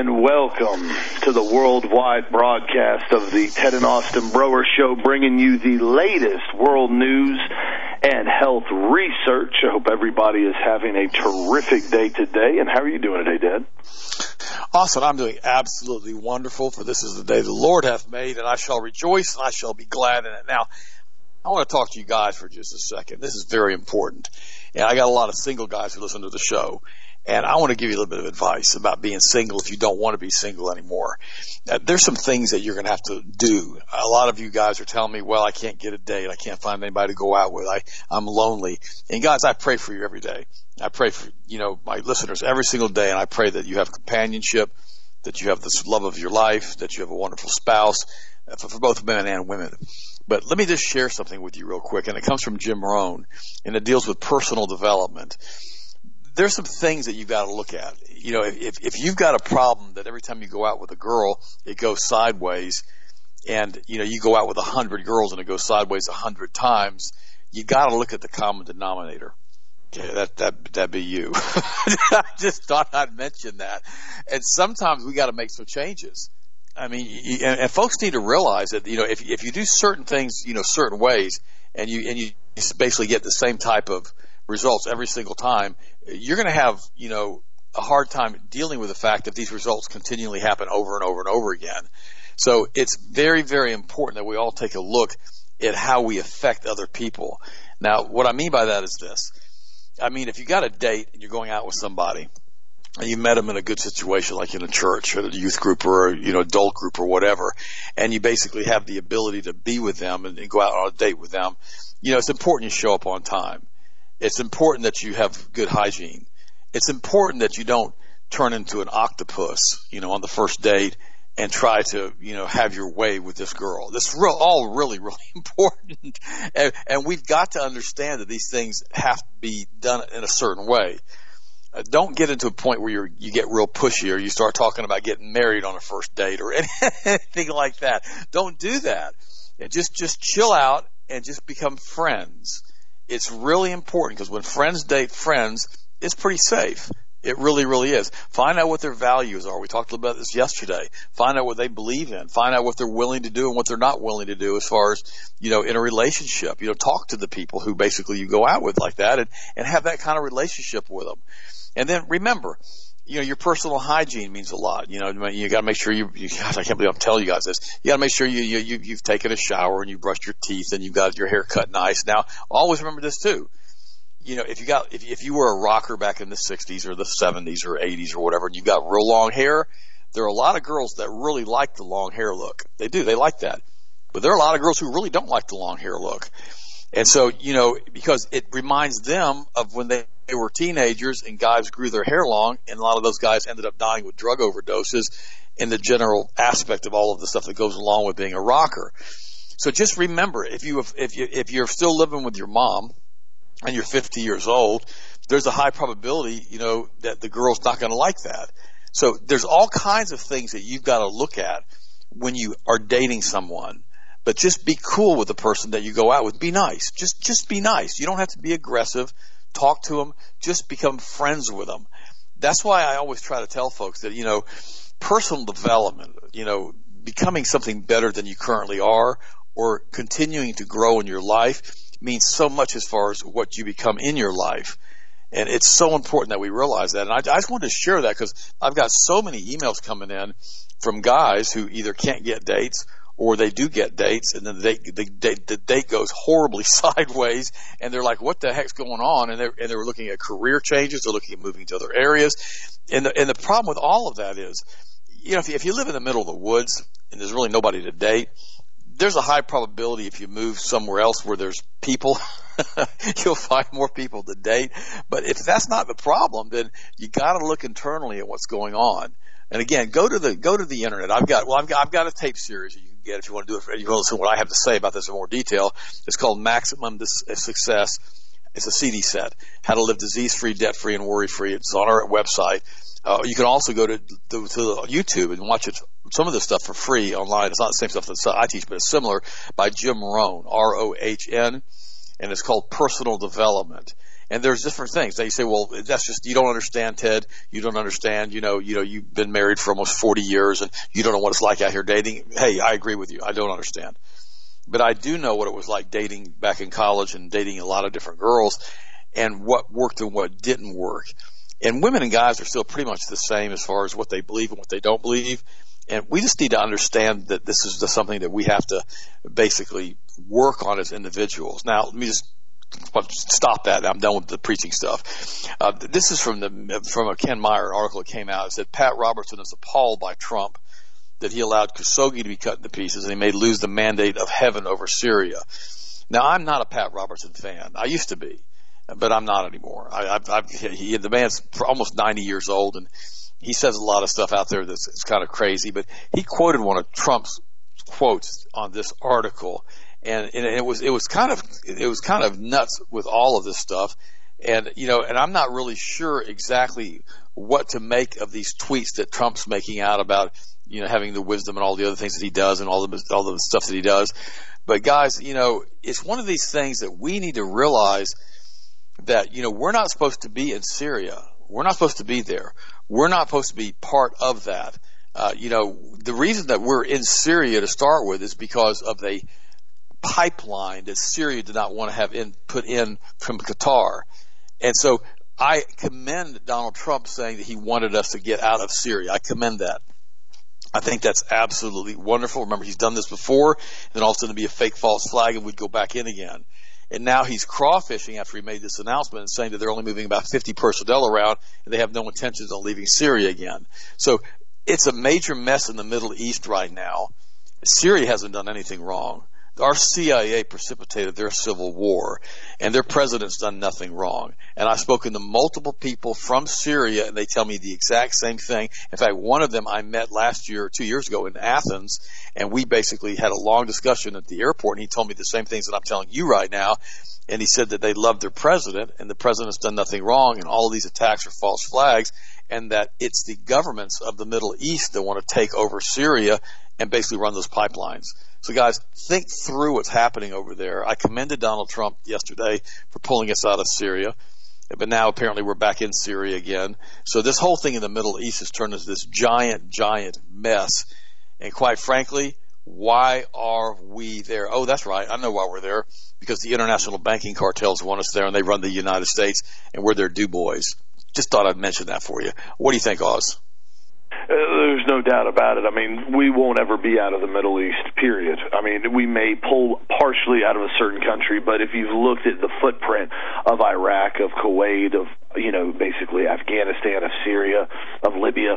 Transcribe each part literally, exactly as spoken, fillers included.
and welcome to the worldwide broadcast of the Ted and Austin Broer Show, bringing you the latest world news and health research. I hope everybody is having a terrific day today. And how are you doing today, Dad? Austin, I'm doing absolutely wonderful, for this is the day the Lord hath made, and I shall rejoice and I shall be glad in it. Now, I want to talk to you guys for just a second. This is very important. And I got a lot of single guys who listen to the show. And I want to give you a little bit of advice about being single if you don't want to be single anymore. Uh, there's some things that you're going to have to do. A lot of you guys are telling me, well, I can't get a date. I can't find anybody to go out with. I, I'm lonely. And guys, I pray for you every day. I pray for, you know, my listeners every single day. And I pray that you have companionship, that you have this love of your life, that you have a wonderful spouse, uh, for, for both men and women. But let me just share something with you real quick. And it comes from Jim Rohn, and it deals with personal development. There's some things that you've got to look at. You know, if, if you've got a problem that every time you go out with a girl, it goes sideways, and, you know, you go out with a hundred girls and it goes sideways a hundred times, you got to look at the common denominator. Okay, that, that, that'd be you. I just thought I'd mention that. And sometimes we got to make some changes. I mean, you, and, and folks need to realize that, you know, if, if you do certain things, you know, certain ways, and you, and you basically get the same type of results every single time, you're going to have, you know, a hard time dealing with the fact that these results continually happen over and over and over again. So it's very, very important that we all take a look at how we affect other people. Now, what I mean by that is this. I mean, if you got a date and you're going out with somebody and you met them in a good situation, like in a church or a youth group or a, you know, adult group or whatever, and you basically have the ability to be with them and, and go out on a date with them, you know, it's important you show up on time. It's important that you have good hygiene. It's important that you don't turn into an octopus, you know, on the first date and try to, you know, have your way with this girl. This is real, all really, really important. And, and we've got to understand that these things have to be done in a certain way. Uh, don't get into a point where you're, you get real pushy or you start talking about getting married on a first date or anything like that. Don't do that. And just, just chill out and just become friends. It's really important, because when friends date friends, it's pretty safe. It really, really is. Find out what their values are. We talked about this yesterday. Find out what they believe in. Find out what they're willing to do and what they're not willing to do as far as, you know, in a relationship. You know, talk to the people who basically you go out with like that, and, and have that kind of relationship with them. And then remember, you know, your personal hygiene means a lot. You know, you got to make sure you, you, gosh, I can't believe I'm telling you guys this. You got to make sure you, you, you, you've taken a shower and you brushed your teeth and you've got your hair cut nice. Now, always remember this too. You know, if you got, if, if you were a rocker back in the sixties or the seventies or eighties or whatever, and you got real long hair, there are a lot of girls that really like the long hair look. They do. They like that. But there are a lot of girls who really don't like the long hair look. And so, you know, because it reminds them of when they, they were teenagers and guys grew their hair long, and a lot of those guys ended up dying with drug overdoses in the general aspect of all of the stuff that goes along with being a rocker. So just remember, if you if you if you're still living with your mom and you're fifty years old, there's a high probability, you know, that the girl's not going to like that. So there's all kinds of things that you've got to look at when you are dating someone. But just be cool with the person that you go out with. Be nice. Just just be nice. You don't have to be aggressive. Talk to them. Just become friends with them. That's why I always try to tell folks that, you know, personal development, you know, becoming something better than you currently are, or continuing to grow in your life, means so much as far as what you become in your life. And it's so important that we realize that. And I, I just wanted to share that, because I've got so many emails coming in from guys who either can't get dates, or they do get dates, and then the date, the, date, the date goes horribly sideways, and they're like, what the heck's going on? And they're, and they're looking at career changes, they're looking at moving to other areas. And the, and the problem with all of that is, you know, if you, if you live in the middle of the woods and there's really nobody to date, there's a high probability if you move somewhere else where there's people, you'll find more people to date. But if that's not the problem, then you got to look internally at what's going on. And again, go to the go to the internet. I've got well, I've got I've got a tape series you can get if you want to do it. For, you want to listen to what I have to say about this in more detail. It's called Maximum Success. It's a C D set. How to live disease-free, debt-free, and worry-free. It's on our website. Uh, you can also go to, to, to YouTube and watch it, some of this stuff for free online. It's not the same stuff that I teach, but it's similar, by Jim Rohn, R O H N, and it's called Personal Development. And there's different things. They say, well, that's just, you don't understand, Ted. You don't understand. You know, you know, you've been married for almost forty years and you don't know what it's like out here dating. Hey, I agree with you. I don't understand. But I do know what it was like dating back in college and dating a lot of different girls and what worked and what didn't work. And women and guys are still pretty much the same as far as what they believe and what they don't believe. And we just need to understand that this is just something that we have to basically work on as individuals. Now, let me just stop that. I'm done with the preaching stuff. Uh, this is from the from a Ken Meyer article that came out. It said Pat Robertson is appalled by Trump that he allowed Khashoggi to be cut into pieces and he may lose the mandate of heaven over Syria. Now, I'm not a Pat Robertson fan. I used to be, but I'm not anymore. I, I've, I've, he, the man's almost ninety years old, and he says a lot of stuff out there that's it's kind of crazy. But he quoted one of Trump's quotes on this article, and, and it was it was kind of it was kind of nuts with all of this stuff. And you know, and I'm not really sure exactly what to make of these tweets that Trump's making out about, you know, having the wisdom and all the other things that he does and all the all the stuff that he does. But guys, you know, it's one of these things that we need to realize that, you know, we're not supposed to be in Syria. We're not supposed to be there. We're not supposed to be part of that. Uh, you know, the reason that we're in Syria to start with is because of a pipeline that Syria did not want to have in, put in from Qatar. And so I commend Donald Trump saying that he wanted us to get out of Syria. I commend that. I think that's absolutely wonderful. Remember, he's done this before, and then all of a sudden it'd be a fake false flag and we'd go back in again. And now he's crawfishing after he made this announcement and saying that they're only moving about fifty personnel around and they have no intentions on leaving Syria again. So it's a major mess in the Middle East right now. Syria hasn't done anything wrong. Our C I A precipitated their civil war, and their president's done nothing wrong. And I've spoken to multiple people from Syria, and they tell me the exact same thing. In fact, one of them I met last year, two years ago in Athens, and we basically had a long discussion at the airport, and he told me the same things that I'm telling you right now. And he said that they love their president, and the president's done nothing wrong, and all of these attacks are false flags, and that it's the governments of the Middle East that want to take over Syria and basically run those pipelines. So guys, think through what's happening over there. I commended Donald Trump yesterday for pulling us out of Syria, but now apparently we're back in Syria again. So this whole thing in the Middle East has turned into this giant, giant mess. And quite frankly, why are we there? Oh, that's right. I know why we're there. Because the international banking cartels want us there, and they run the United States, and we're their do boys. Just thought I'd mention that for you. What do you think, Oz? Uh, there's no doubt about it. I mean, we won't ever be out of the Middle East, period. I mean, we may pull partially out of a certain country, but if you've looked at the footprint of Iraq, of Kuwait, of, you know, basically Afghanistan, of Syria, of Libya,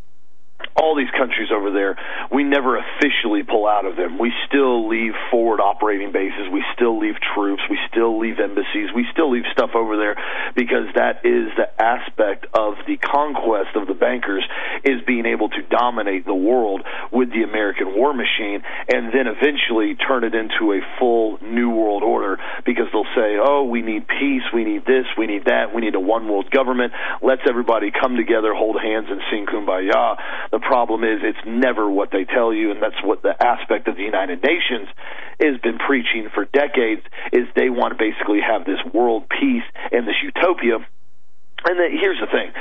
all these countries over there, we never officially pull out of them. We still leave forward operating bases. We still leave troops. We still leave embassies. We still leave stuff over there because that is the aspect of the conquest of the bankers, is being able to dominate the world with the American war machine and then eventually turn it into a full new world order, because they'll say, oh, we need peace, we need this, we need that, we need a one world government. Let's everybody come together, hold hands, and sing Kumbaya. The problem is it's never what they tell you, and that's what the aspect of the United Nations has been preaching for decades, is they want to basically have this world peace and this utopia. And the, here's the thing.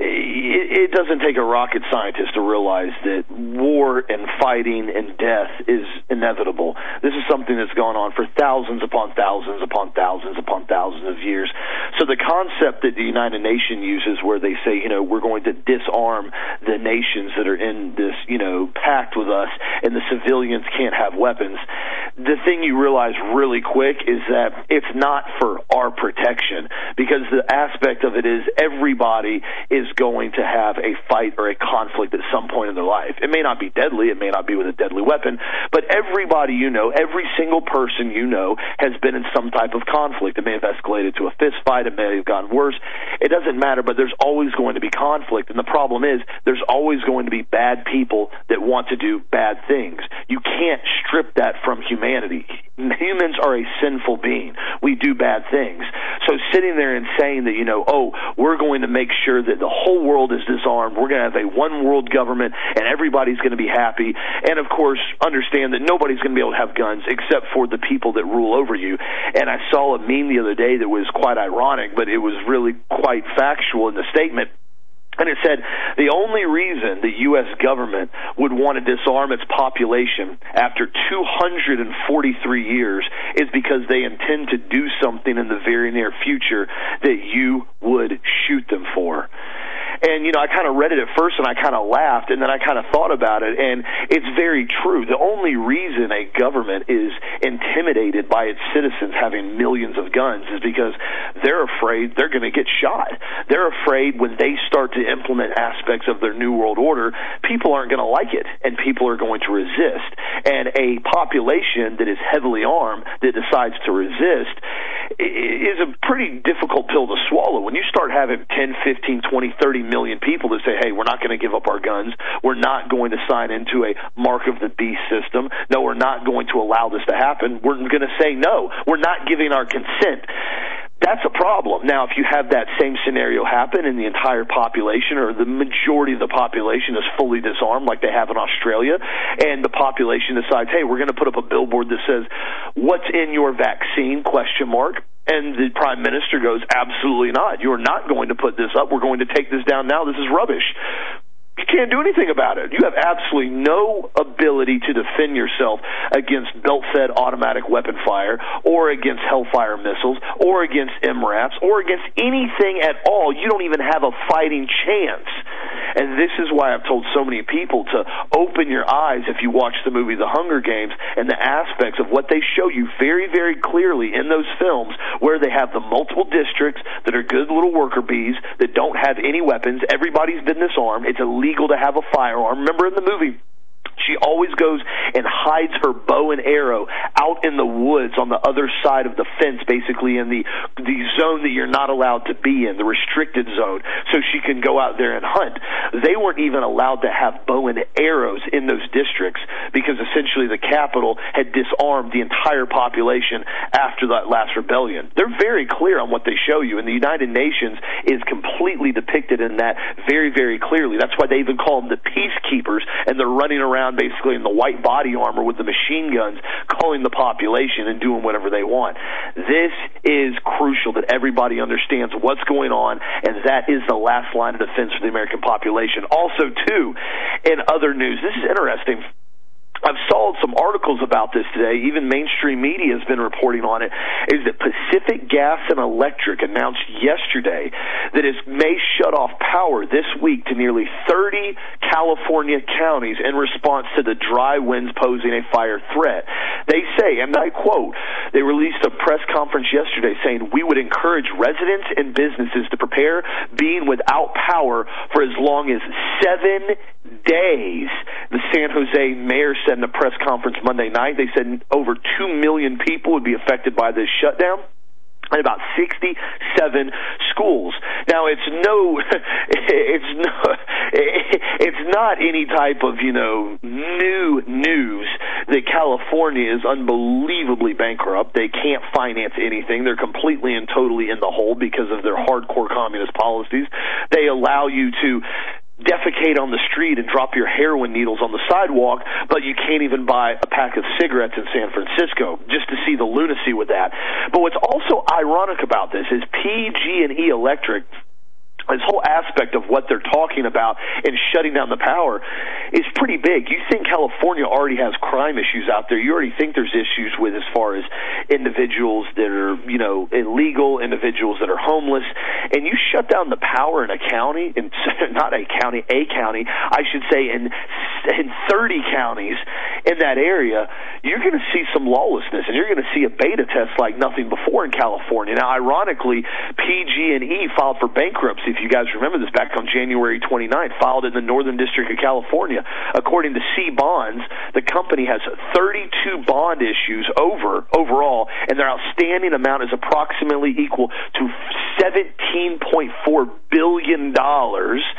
It, it doesn't take a rocket scientist to realize that war and fighting and death is inevitable. This is something that's gone on for thousands upon thousands upon thousands upon thousands of years. So the concept that the United Nations uses, where they say, you know, we're going to disarm the nations that are in this, you know, pact with us, and the civilians can't have weapons, the thing you realize really quick is that it's not for our protection, because the aspect of it is everybody is going to have a fight or a conflict at some point in their life. It may not be deadly, it may not be with a deadly weapon, but everybody you know, every single person you know has been in some type of conflict. It may have escalated to a fist fight, it may have gotten worse. It doesn't matter, but there's always going to be conflict, and the problem is there's always going to be bad people that want to do bad things. You can't strip that from humanity. humanity. Humans are a sinful being. We do bad things. So sitting there and saying that, you know, oh, we're going to make sure that the whole world is disarmed, we're going to have a one world government, and everybody's going to be happy, and of course understand that nobody's going to be able to have guns except for the people that rule over you. And I saw a meme the other day that was quite ironic, but it was really quite factual in the statement. And it said the only reason the U S government would want to disarm its population after two hundred forty-three years is because they intend to do something in the very near future that you would shoot them for. And, you know, I kind of read it at first and I kind of laughed, and then I kind of thought about it, and it's very true. The only reason a government is intimidated by its citizens having millions of guns is because they're afraid they're going to get shot. They're afraid when they start to implement aspects of their New World Order, people aren't going to like it, and people are going to resist. And a population that is heavily armed that decides to resist is a pretty difficult pill to swallow. When you start having ten, fifteen, twenty, thirty million people that say, hey, we're not going to give up our guns, we're not going to sign into a mark of the beast system, no, we're not going to allow this to happen, we're going to say no, we're not giving our consent. That's a problem. Now, if you have that same scenario happen and the entire population or the majority of the population is fully disarmed like they have in Australia, and the population decides, hey, we're going to put up a billboard that says, what's in your vaccine, question mark, and the Prime Minister goes, absolutely not. You're not going to put this up. We're going to take this down now. This is rubbish. You can't do anything about it. You have absolutely no ability to defend yourself against belt-fed automatic weapon fire or against Hellfire missiles or against M RAPs or against anything at all. You don't even have a fighting chance. And this is why I've told so many people to open your eyes if you watch the movie The Hunger Games and the aspects of what they show you very, very clearly in those films where they have the multiple districts that are good little worker bees that don't have any weapons. Everybody's been disarmed. It's illegal to have a firearm. Remember in the movie, she always goes and hides her bow and arrow out in the woods on the other side of the fence, basically in the the zone that you're not allowed to be in, the restricted zone, so she can go out there and hunt. They weren't even allowed to have bow and arrows in those districts because essentially the capital had disarmed the entire population after that last rebellion. They're very clear on what they show you, and the United Nations is completely depicted in that very, very clearly. That's why they even call them the peacekeepers, and they're running around basically in the white body armor with the machine guns, calling the population and doing whatever they want. This is crucial that everybody understands what's going on, and that is the last line of defense for the American population. Also, too, in other news, this is interesting. I've saw some articles about this today, even mainstream media has been reporting on it, is that Pacific Gas and Electric announced yesterday that it may shut off power this week to nearly thirty California counties in response to the dry winds posing a fire threat. They say, and I quote, they released a press conference yesterday saying, we would encourage residents and businesses to prepare being without power for as long as seven days. The San Jose mayor said in a press conference Monday night, they said over two million people would be affected by this shutdown, and about sixty-seven schools. Now, it's no, it's no, it's not any type of, you know, new news that California is unbelievably bankrupt. They can't finance anything. They're completely and totally in the hole because of their hardcore communist policies. They allow you to defecate on the street and drop your heroin needles on the sidewalk, but you can't even buy a pack of cigarettes in San Francisco, just to see the lunacy with that. But what's also ironic about this is P G and E Electric, this whole aspect of what they're talking about and shutting down the power is pretty big. You think California already has crime issues out there. You already think there's issues with as far as individuals that are, you know, illegal, individuals that are homeless, and you shut down the power in a county, in, not a county, a county, I should say, in, in thirty counties in that area, you're going to see some lawlessness, and you're going to see a beta test like nothing before in California. Now, ironically, P G and E filed for bankruptcy. If you guys remember this, back on January twenty-ninth, filed in the Northern District of California. According to C Bonds, the company has thirty-two bond issues over overall, and their outstanding amount is approximately equal to seventeen point four billion dollars.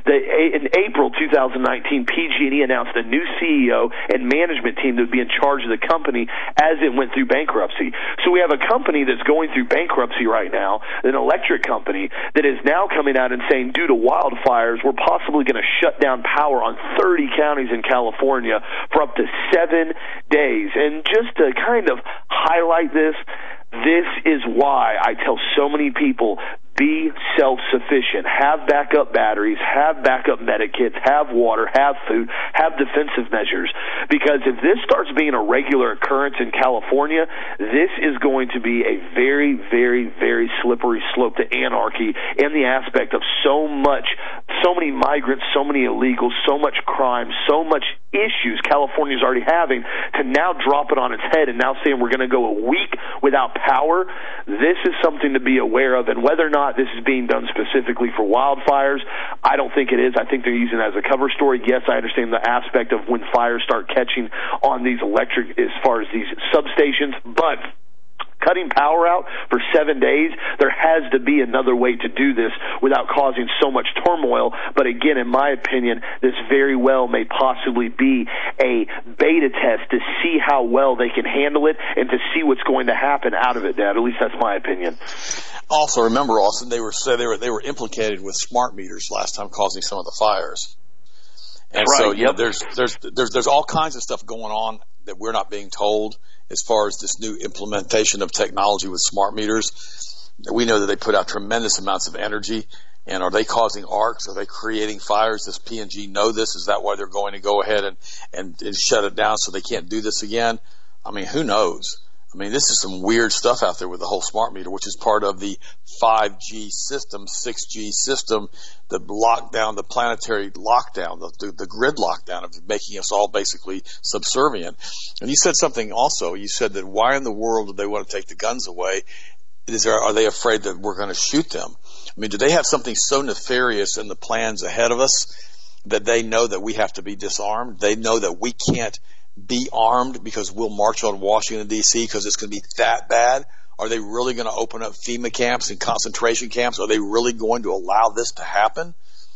The, in April twenty nineteen, P G and E announced a new C E O and management team that would be in charge of the company as it went through bankruptcy. So we have a company that's going through bankruptcy right now, an electric company, that is now coming out and saying, due to wildfires, we're possibly going to shut down power on thirty counties in California for up to seven days. And just to kind of highlight this, this is why I tell so many people, be self-sufficient. Have backup batteries, have backup medikits, have water, have food, have defensive measures. Because if this starts being a regular occurrence in California, this is going to be a very, very, very slippery slope to anarchy in the aspect of so much, so many migrants, so many illegals, so much crime, so much issues California's already having, to now drop it on its head and now saying we're going to go a week without power. This is something to be aware of, and whether or not this is being done specifically for wildfires, I don't think it is. I think they're using it as a cover story. Yes, I understand the aspect of when fires start catching on these electric, as far as these substations, but cutting power out for seven days, there has to be another way to do this without causing so much turmoil. But again, in my opinion, this very well may possibly be a beta test to see how well they can handle it and to see what's going to happen out of it, Dad. At least that's my opinion. Also, remember, Austin, they were said they were they were implicated with smart meters last time, causing some of the fires. And right, so, you yep. know, there's there's there's there's all kinds of stuff going on that we're not being told as far as this new implementation of technology with smart meters. We know that they put out tremendous amounts of energy. And are they causing arcs? Are they creating fires? Does P and G know this? Is that why they're going to go ahead and, and, and shut it down so they can't do this again? I mean, who knows? I mean, this is some weird stuff out there with the whole smart meter, which is part of the five G system, six G system, the lockdown, the planetary lockdown, the, the, the grid lockdown of making us all basically subservient. And you said something also. You said that why in the world do they want to take the guns away? Is there, are they afraid that we're going to shoot them? I mean, do they have something so nefarious in the plans ahead of us that they know that we have to be disarmed? They know that we can't be armed because we'll march on Washington, D C because it's going to be that bad? Are they really going to open up FEMA camps and concentration camps? Are they really going to allow this to happen?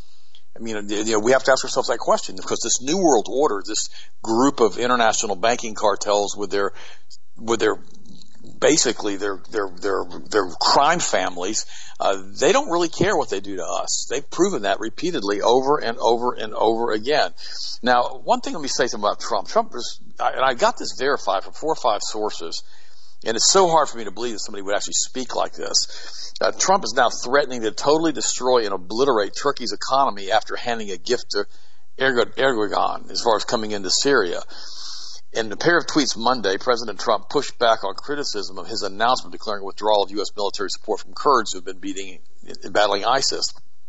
I mean, you know, we have to ask ourselves that question because this New World Order, this group of international banking cartels with their, with their, basically their, their, their, their crime families, uh, they don't really care what they do to us. They've proven that repeatedly over and over and over again. Now, one thing, let me say something about Trump. Trump was, and I got this verified from four or five sources, and it's so hard for me to believe that somebody would actually speak like this. Uh, Trump is now threatening to totally destroy and obliterate Turkey's economy after handing a gift to Erdogan as far as coming into Syria. In a pair of tweets Monday, President Trump pushed back on criticism of his announcement declaring withdrawal of U S military support from Kurds who have been beating, battling ISIS.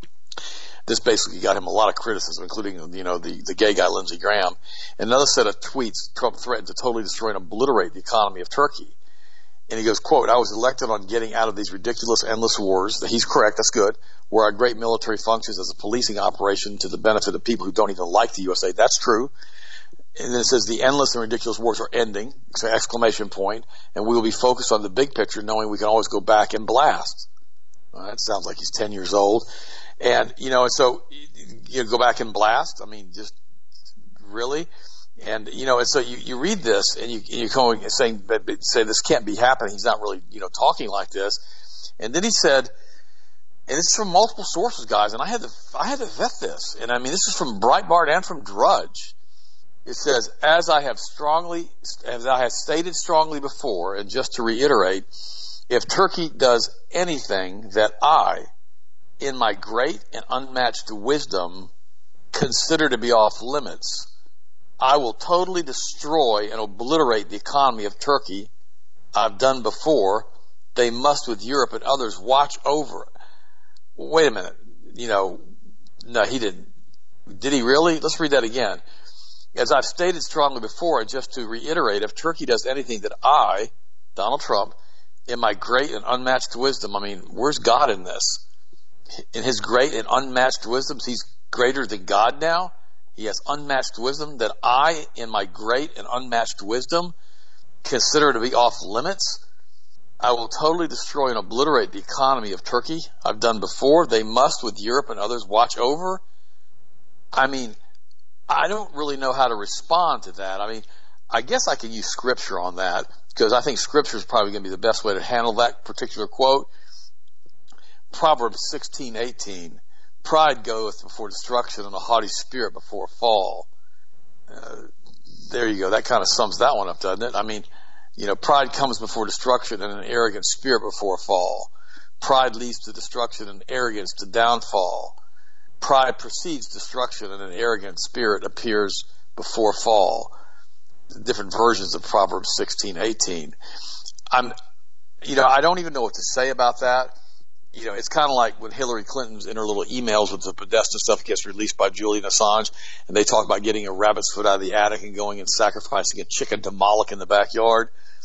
This basically got him a lot of criticism, including, you know, the, the gay guy Lindsey Graham. In another set of tweets, Trump threatened to totally destroy and obliterate the economy of Turkey. And he goes, quote, "I was elected on getting out of these ridiculous, endless wars." He's correct, that's good. "Where our great military functions as a policing operation to the benefit of people who don't even like the U S A." That's true. And then it says the endless and ridiculous wars are ending, it's an exclamation point, and we will be focused on the big picture, knowing we can always go back and blast. Well, that sounds like he's ten years old. And, you know, and so you go back and blast. I mean, just really? And, you know, and so you, you read this and you, you're going and saying, say this can't be happening. He's not really, you know, talking like this. And then he said, and it's from multiple sources, guys, and I had to, I had to vet this. And I mean, this is from Breitbart and from Drudge. It says, as I have strongly, as I have stated strongly before, and just to reiterate, if Turkey does anything that I, in my great and unmatched wisdom, consider to be off limits, I will totally destroy and obliterate the economy of Turkey. I've done before. They must, with Europe and others, watch over. Wait a minute. You know, no, he didn't. Did he really? Let's read that again. As I've stated strongly before, and just to reiterate, if Turkey does anything that I, Donald Trump, in my great and unmatched wisdom, I mean, where's God in this? In his great and unmatched wisdom, he's greater than God now. He has unmatched wisdom that I, in my great and unmatched wisdom, consider to be off limits. I will totally destroy and obliterate the economy of Turkey. I've done before. They must, with Europe and others, watch over. I mean, I don't really know how to respond to that. I mean, I guess I can use scripture on that because I think scripture is probably going to be the best way to handle that particular quote. Proverbs sixteen eighteen, pride goeth before destruction and a haughty spirit before a fall. Uh, there you go. That kind of sums that one up, doesn't it? I mean, you know, pride comes before destruction and an arrogant spirit before a fall. Pride leads to destruction and arrogance to downfall. Pride precedes destruction and an arrogant spirit appears before fall. Different versions of Proverbs sixteen eighteen. I'm, you know, I don't even know what to say about that. You know, it's kind of like when Hillary Clinton's in her little emails with the Podesta stuff gets released by Julian Assange, and they talk about getting a rabbit's foot out of the attic and going and sacrificing a chicken to Moloch in the backyard.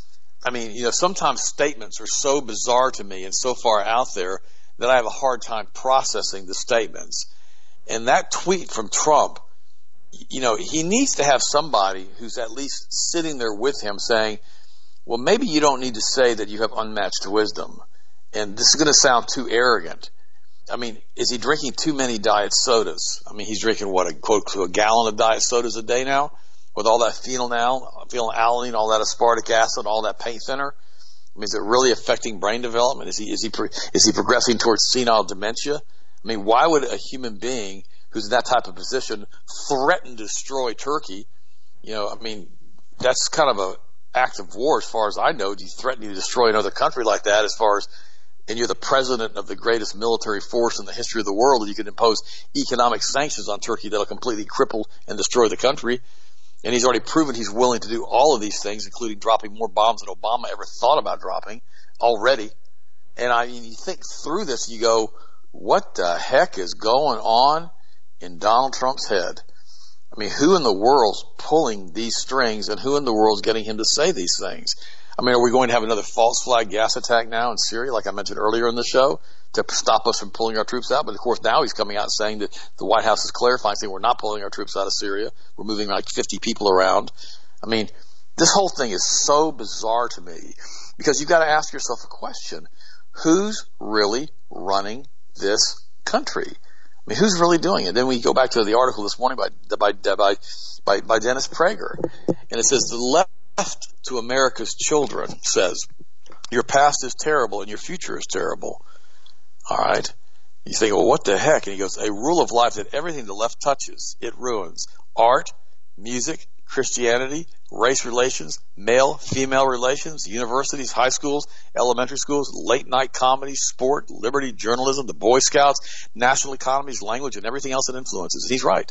I mean, you know, sometimes statements are so bizarre to me and so far out there that I have a hard time processing the statements. And that tweet from Trump, you know, he needs to have somebody who's at least sitting there with him saying, well, maybe you don't need to say that you have unmatched wisdom. And this is going to sound too arrogant. I mean, is he drinking too many diet sodas? I mean, he's drinking, what, a quote, to a gallon of diet sodas a day now? With all that phenylalanine, phenylalanine, all that aspartic acid, all that paint thinner? I mean, is it really affecting brain development? Is he, is he, is he progressing towards senile dementia? I mean, why would a human being who's in that type of position threaten to destroy Turkey? You know, I mean, that's kind of an act of war as far as I know. Do you threaten to destroy another country like that as far as, and you're the president of the greatest military force in the history of the world, and you can impose economic sanctions on Turkey that'll completely cripple and destroy the country. And he's already proven he's willing to do all of these things, including dropping more bombs than Obama ever thought about dropping already. And I mean, you think through this, you go, what the heck is going on in Donald Trump's head? I mean, who in the world's pulling these strings, and who in the world's getting him to say these things? I mean, are we going to have another false flag gas attack now in Syria, like I mentioned earlier in the show, to stop us from pulling our troops out? But of course, now he's coming out saying that the White House is clarifying, saying we're not pulling our troops out of Syria. We're moving like fifty people around. I mean, this whole thing is so bizarre to me because you've got to ask yourself a question. Who's really running this country? I mean, who's really doing it? Then we go back to the article this morning by by by by, by Dennis Prager, and it says the left to America's children says your past is terrible and your future is terrible. All right, you think, well, what the heck? And he goes, a rule of life that everything the left touches it ruins: art, music, Christianity, race relations, male-female relations, universities, high schools, elementary schools, late-night comedy, sport, liberty, journalism, the Boy Scouts, national economies, language, and everything else it influences. And he's right.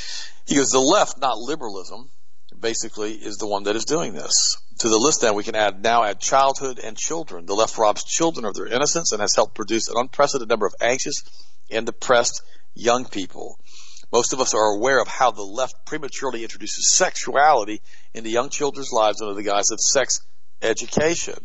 He goes, the left, not liberalism, basically is the one that is doing this. To the list then we can add now add childhood and children. The left robs children of their innocence and has helped produce an unprecedented number of anxious and depressed young people. Most of us are aware of how the left prematurely introduces sexuality into young children's lives under the guise of sex education.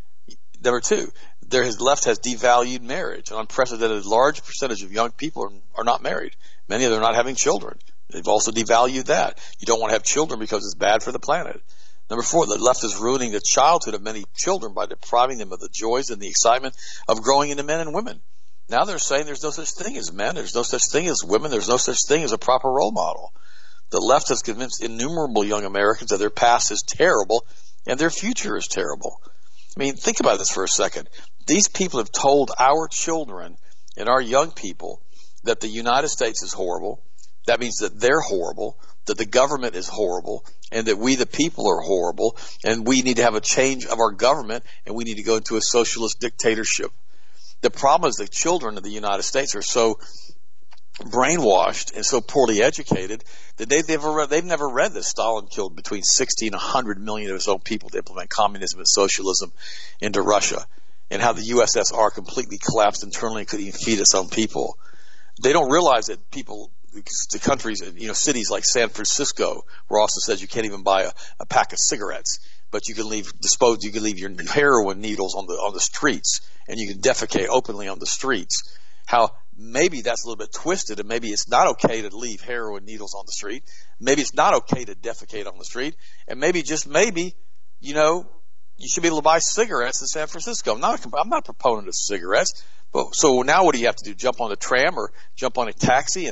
Number two, there has, left has devalued marriage. An unprecedented large percentage of young people are, are not married. Many of them are not having children. They've also devalued that. You don't want to have children because it's bad for the planet. Number four, the left is ruining the childhood of many children by depriving them of the joys and the excitement of growing into men and women. Now they're saying there's no such thing as men, there's no such thing as women, there's no such thing as a proper role model. The left has convinced innumerable young Americans that their past is terrible and their future is terrible. I mean, think about this for a second. These people have told our children and our young people that the United States is horrible. That means that they're horrible, that the government is horrible, and that we the people are horrible, and we need to have a change of our government, and we need to go into a socialist dictatorship. The problem is that children of the United States are so brainwashed and so poorly educated that they've never read, they've never read that Stalin killed between sixty and one hundred million of his own people to implement communism and socialism into Russia, and how the U S S R completely collapsed internally and couldn't even feed its own people. They don't realize that people, the countries, you know, cities like San Francisco, where Austin says you can't even buy a, a pack of cigarettes, but you can leave dispose, you can leave your heroin needles on the on the streets, and you can defecate openly on the streets. How maybe that's a little bit twisted, and maybe it's not okay to leave heroin needles on the street. Maybe it's not okay to defecate on the street, and maybe just maybe, you know, you should be able to buy cigarettes in San Francisco. I'm not a, I'm not a proponent of cigarettes, but so now what do you have to do? Jump on a tram or jump on a taxi and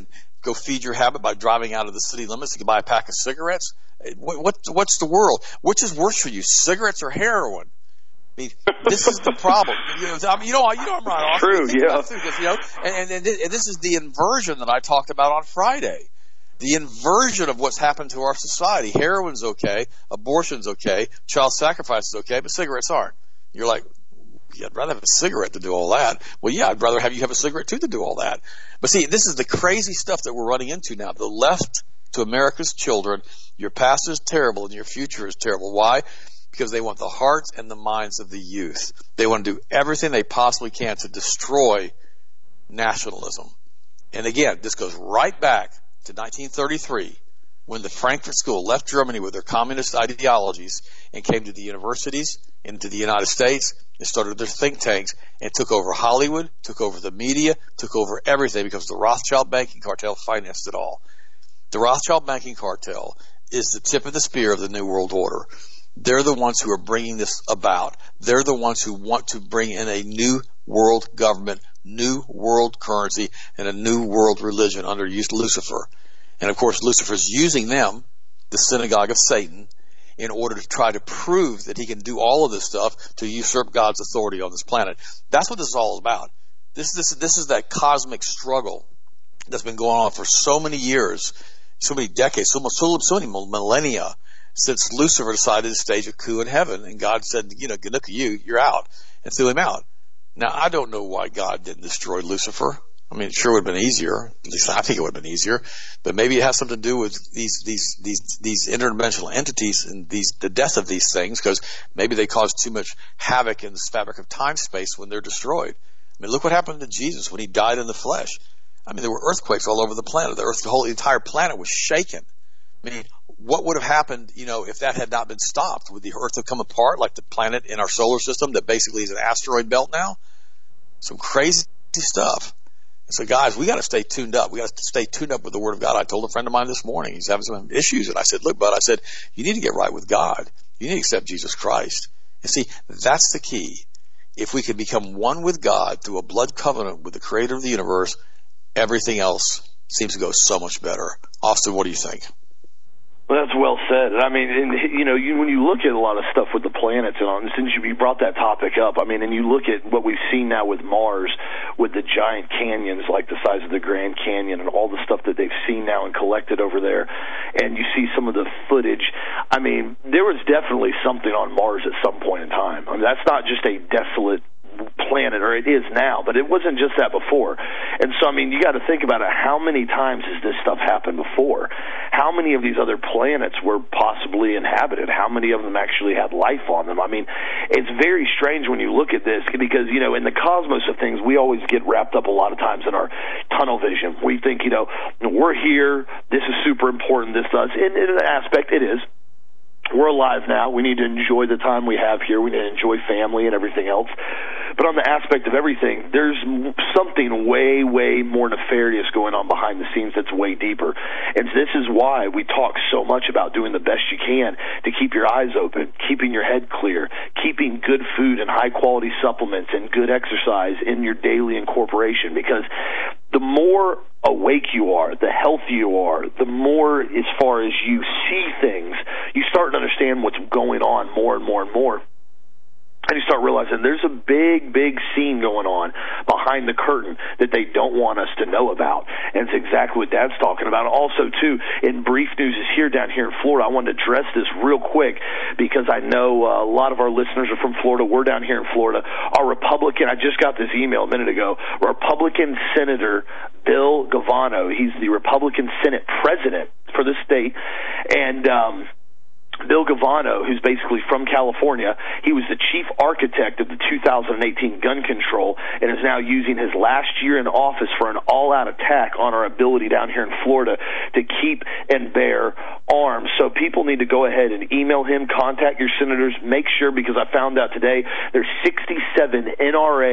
go feed your habit by driving out of the city limits to buy a pack of cigarettes? What, what what's the world? Which is worse for you, cigarettes or heroin? I mean, this is the problem. You know, I mean, you know, you know I'm right. Austin. True, yeah. This, you know, and, and, and this is the inversion that I talked about on Friday. The inversion of what's happened to our society. Heroin's okay, abortion's okay, child sacrifice is okay, but cigarettes aren't. You're like, yeah, I'd rather have a cigarette to do all that. Well, yeah, I'd rather have you have a cigarette too to do all that. But see, this is the crazy stuff that we're running into now. The left to America's children, your past is terrible and your future is terrible. Why? Because they want the hearts and the minds of the youth. They want to do everything they possibly can to destroy nationalism. And again, this goes right back to nineteen thirty-three, when the Frankfurt School left Germany with their communist ideologies and came to the universities, into the United States, and started their think tanks, and took over Hollywood, took over the media, took over everything, because the Rothschild banking cartel financed it all. The Rothschild banking cartel is the tip of the spear of the New World Order. They're the ones who are bringing this about. They're the ones who want to bring in a new world government, new world currency, and a new world religion under Lucifer. And of course, Lucifer's using them, the synagogue of Satan, in order to try to prove that he can do all of this stuff to usurp God's authority on this planet. That's what this is all about. This, this, this is that cosmic struggle that's been going on for so many years, so many decades, so, much, so, so many millennia, since Lucifer decided to stage a coup in heaven, and God said, you know, look at you, you're out, and threw him out. Now, I don't know why God didn't destroy Lucifer. I mean, it sure would have been easier. At least I think it would have been easier. But maybe it has something to do with these these these these interdimensional entities and these the death of these things, because maybe they cause too much havoc in this fabric of time-space when they're destroyed. I mean, look what happened to Jesus when he died in the flesh. I mean, there were earthquakes all over the planet. The earth, the whole the entire planet was shaken. I mean, what would have happened, you know, if that had not been stopped? Would the earth have come apart like the planet in our solar system that basically is an asteroid belt now? Some crazy stuff. And so, guys, we got to stay tuned up. We got to stay tuned up with the Word of God. I told a friend of mine this morning, he's having some issues, and I said, look, bud, I said, you need to get right with God. You need to accept Jesus Christ. And see, that's the key. If we can become one with God through a blood covenant with the Creator of the universe, everything else seems to go so much better. Austin, what do you think? Well, that's well said. I mean, and, you know, you, when you look at a lot of stuff with the planets, and since you brought that topic up, I mean, and you look at what we've seen now with Mars, with the giant canyons like the size of the Grand Canyon and all the stuff that they've seen now and collected over there, and you see some of the footage. I mean, there was definitely something on Mars at some point in time. I mean, that's not just a desolate planet, or it is now, but it wasn't just that before. And so, I mean, you got to think about it. How many times has this stuff happened before? How many of these other planets were possibly inhabited? How many of them actually had life on them? I mean, it's very strange when you look at this, because, you know, in the cosmos of things, we always get wrapped up a lot of times in our tunnel vision. We think, you know, we're here, this is super important, this does. In, in an aspect, it is. We're alive now. We need to enjoy the time we have here. We need to enjoy family and everything else. But on the aspect of everything, there's something way, way more nefarious going on behind the scenes that's way deeper. And this is why we talk so much about doing the best you can to keep your eyes open, keeping your head clear, keeping good food and high-quality supplements and good exercise in your daily incorporation. Because the more awake you are, the healthier you are, the more, as far as you see things, you start to understand what's going on more and more and more. And you start realizing there's a big, big scene going on behind the curtain that they don't want us to know about. And it's exactly what Dad's talking about. Also, too, in brief news is here down here in Florida. I wanted to address this real quick because I know uh, a lot of our listeners are from Florida. We're down here in Florida. Our Republican, I just got this email a minute ago, Republican Senator Bill Gavano, he's the Republican Senate president for the state, and um Bill Gavano, who's basically from California, he was the chief architect of the two thousand eighteen gun control and is now using his last year in office for an all-out attack on our ability down here in Florida to keep and bear arms. So people need to go ahead and email him, contact your senators, make sure, because I found out today there's sixty-seven N R A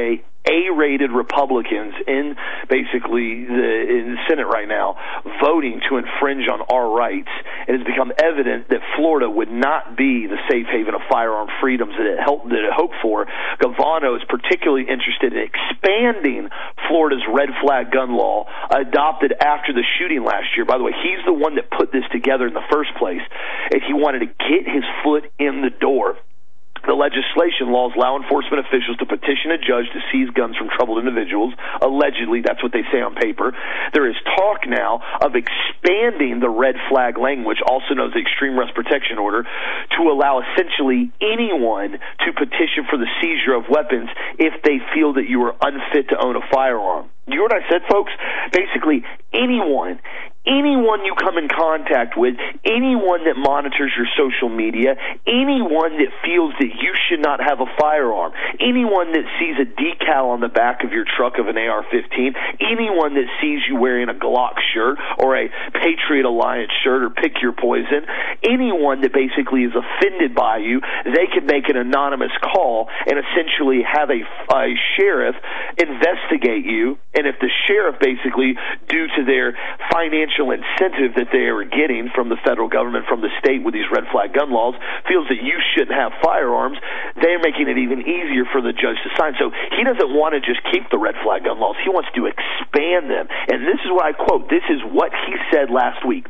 A-rated Republicans in basically the, in the Senate right now voting to infringe on our rights, it has become evident that Florida would not be the safe haven of firearm freedoms that it, helped, that it hoped for. Gavano is particularly interested in expanding Florida's red flag gun law adopted after the shooting last year. By the way, he's the one that put this together in the first place, and he wanted to get his foot in the door. The legislation allows law enforcement officials to petition a judge to seize guns from troubled individuals. Allegedly, that's what they say on paper. There is talk now of expanding the red flag language, also known as the Extreme Arrest Protection Order, to allow essentially anyone to petition for the seizure of weapons if they feel that you are unfit to own a firearm. You hear what I said, folks? Basically, anyone, anyone you come in contact with, anyone that monitors your social media, anyone that feels that you should not have a firearm, anyone that sees a decal on the back of your truck of an A R fifteen, anyone that sees you wearing a Glock shirt or a Patriot Alliance shirt or pick your poison, anyone that basically is offended by you, they can make an anonymous call and essentially have a, a sheriff investigate you. And if the sheriff basically, due to their financial incentive that they are getting from the federal government, from the state with these red flag gun laws, feels that you shouldn't have firearms, they're making it even easier for the judge to sign. So he doesn't want to just keep the red flag gun laws. He wants to expand them. And this is what I quote. This is what he said last week.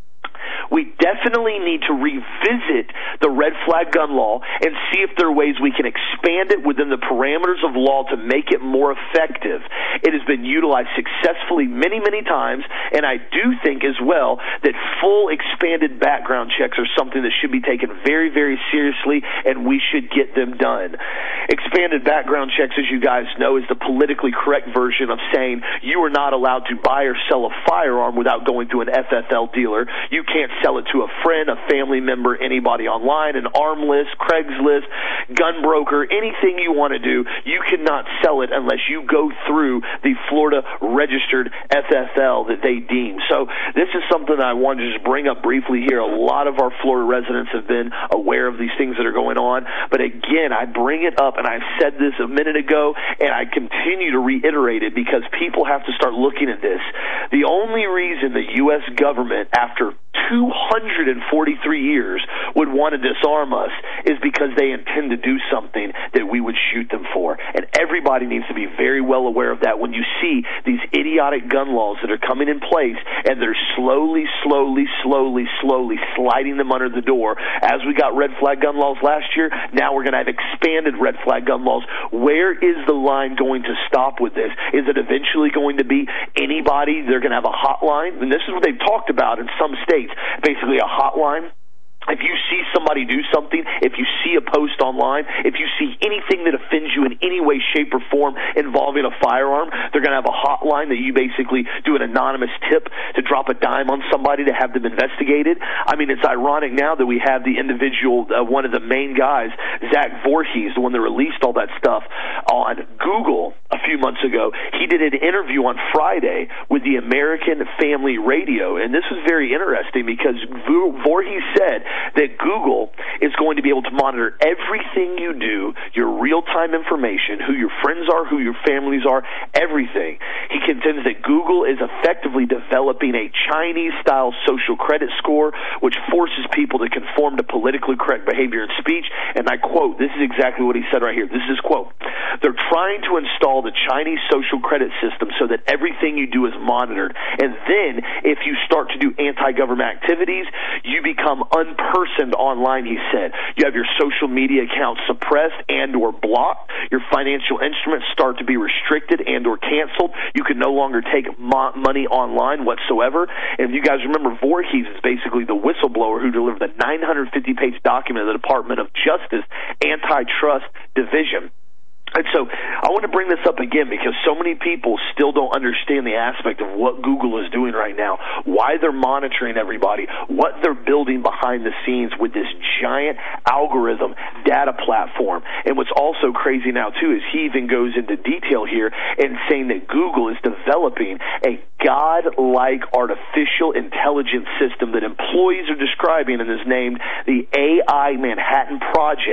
We definitely need to revisit the red flag gun law and see if there are ways we can expand it within the parameters of law to make it more effective. It has been utilized successfully many, many times, and I do think as well that full expanded background checks are something that should be taken very, very seriously, and we should get them done. Expanded background checks, as you guys know, is the politically correct version of saying you are not allowed to buy or sell a firearm without going through an F F L dealer. You can't sell it to a friend, a family member, anybody online, an arm list, Craigslist, gun broker, anything you want to do. You cannot sell it unless you go through the Florida registered F F L that they deem. So this is something that I wanted to just bring up briefly here. A lot of our Florida residents have been aware of these things that are going on. But again, I bring it up, and I said this a minute ago, and I continue to reiterate it because people have to start looking at this. The only reason the U S government, after two hundred forty-three years, would want to disarm us is because they intend to do something that we would shoot them for. And everybody needs to be very well aware of that when you see these idiotic gun laws that are coming in place and they're slowly, slowly, slowly, slowly sliding them under the door. As we got red flag gun laws last year, now we're going to have expanded red flag gun laws. Where is the line going to stop with this? Is it eventually going to be anybody? They're going to have a hotline? And this is what they've talked about in some states. Basically a hotline. If you see somebody do something, if you see a post online, if you see anything that offends you in any way, shape, or form involving a firearm, they're going to have a hotline that you basically do an anonymous tip to drop a dime on somebody to have them investigated. I mean, it's ironic now that we have the individual, uh, one of the main guys, Zach Voorhees, the one that released all that stuff on Google a few months ago. He did an interview on Friday with the American Family Radio, and this was very interesting because Voorhees said that Google is going to be able to monitor everything you do, your real-time information, who your friends are, who your families are, everything. He contends that Google is effectively developing a Chinese-style social credit score which forces people to conform to politically correct behavior and speech. And I quote, this is exactly what he said right here. This is his quote. They're trying to install the Chinese social credit system so that everything you do is monitored. And then if you start to do anti-government activities, you become unpersoned online, he said. You have your social media accounts suppressed and or blocked. Your financial instruments start to be restricted and or canceled. You can no longer take mo- money online whatsoever. And if you guys remember, Voorhees is basically the whistleblower who delivered the nine hundred fifty page document of the Department of Justice Antitrust Division. And so I want to bring this up again because so many people still don't understand the aspect of what Google is doing right now, why they're monitoring everybody, what they're building behind the scenes with this giant algorithm data platform. And what's also crazy now, too, is he even goes into detail here and saying that Google is developing a God-like artificial intelligence system that employees are describing and is named the A I Manhattan Project.